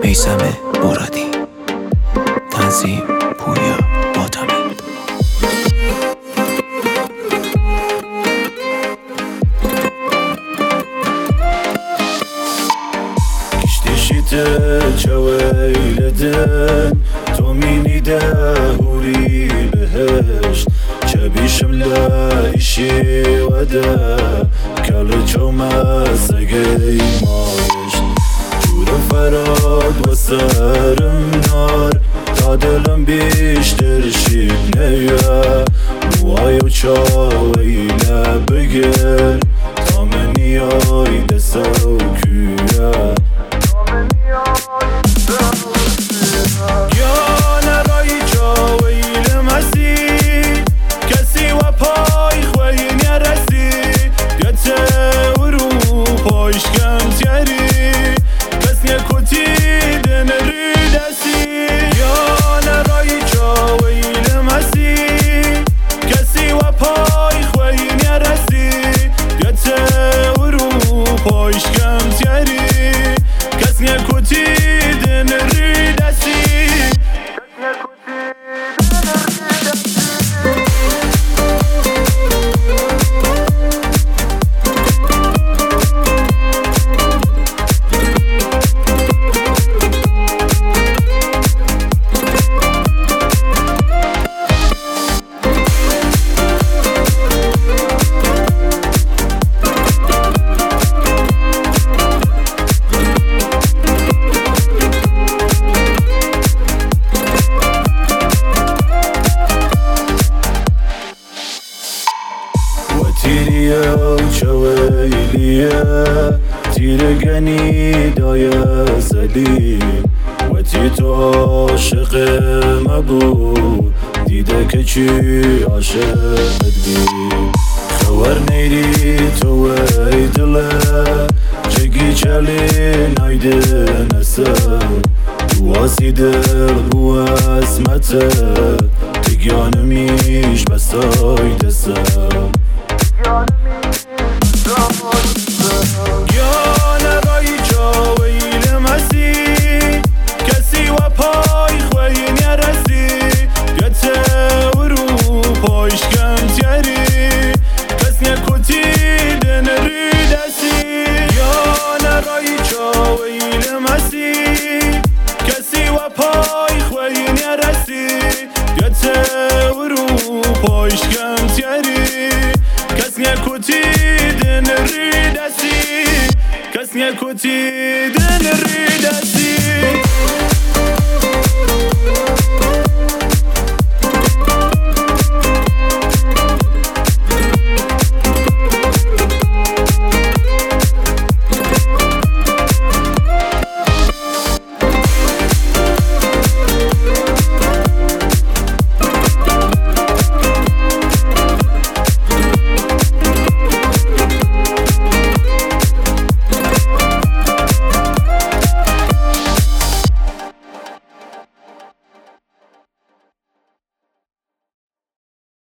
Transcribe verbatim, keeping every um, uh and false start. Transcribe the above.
میثم مرادی، تنظیم پویا باطمی. Kishti çaveyledin Tomini de huri behesht Çebişim la işi vede Kalı çomaz egey mavisht Jure ferad ve sarım nar Tadılım biştir şibneye Muayo çaveyle begir Tameni ayde savküye تیریه چویلیه تیرگنی دای زلی و تی تو عاشق مبود دیده که چی عاشقت بی خور نیری تو ای دله چگی چلی نایده نسه واسی دل بو اسمته تگیانمیش بسای دسته Kutiden ridasi